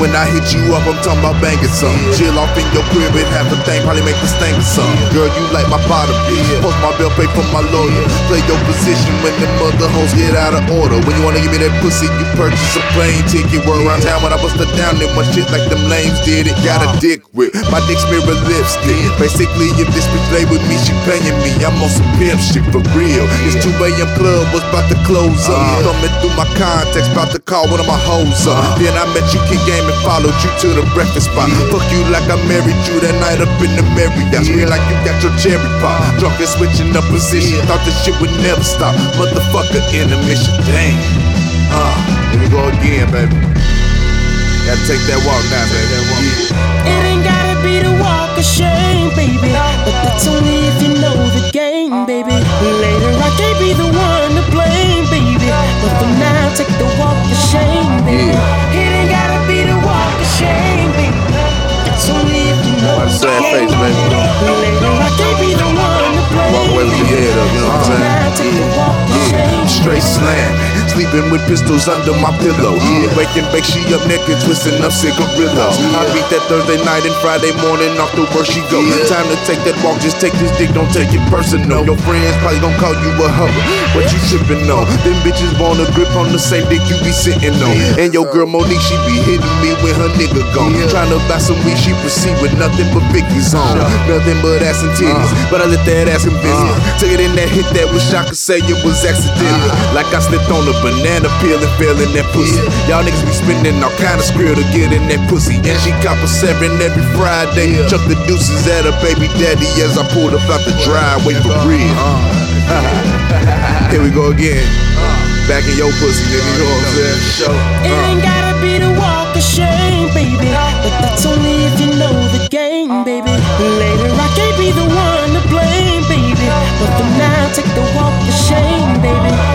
when I hit you up, I'm talking about banging some. Chill off in your crib and have a thing, probably make the sting or some. Girl, you like my bottom bitch. Post my bill, pay for my lawyer. Play your position when the mother hoes get out of order. When you wanna give me that pussy, you purchase a plane ticket. Word around town when I bust her down in my shit like them lames did it. Got a dick with my dick's mirror lipstick. Basically, if this bitch play with me, she paying me. I'm on some pimp shit for real. It's 2 AM club was about to close up. Coming through my contacts, about to call one of my hoes up. Then I met you, kick game, and followed you to the breakfast spot. Fuck you like I married you that night up in the Marriott. Feel like you got your cherry pop. Drunk and switching up position. Thought this shit would never stop. Motherfucker, intermission. Damn. Here we go again, baby. Gotta take that walk now, baby. It ain't gotta be the walk of shame, baby. But that's only if you know the game, baby. Later I can't be the one to blame, baby. But for now, take the walk of shame, baby. It ain't gotta be the walk of shame, baby. That's only if you know the Sad game, face, baby. Later I can't be the one to blame. Walk away with your head up, you know what I'm saying? Now take the walk of shame. Straight slam. Sleeping with pistols under my pillow. Wake and bake, she up naked, twisting up cigarillos. I beat that Thursday night and Friday morning, off to where she go. Time to take that walk, just take this dick, don't take it personal. Your friends probably gon' call you a hoe, what you trippin' on? Them bitches want a grip on the same dick you be sitting on. And your girl Monique, she be hitting me when her nigga gone. Tryna buy some weed, she proceed with nothing but Vicky's on. Nothing but ass and titties, but I let that ass and business. Took it in that hit that wish I could say it was accidental. Like I slipped on a banana peel and fell in that pussy. Y'all niggas be spending all kind of skrill to get in that pussy. And she cop a 7 every Friday. Chuck the deuces at her baby daddy as I pulled up out the driveway for real. Here we go again. Back in your pussy, nigga, you know what I'm saying? It ain't gotta be the walk of shame, baby. But that's only if you know the game, baby. Later I can't be the one to blame, baby. But for now, take the walk of shame, baby.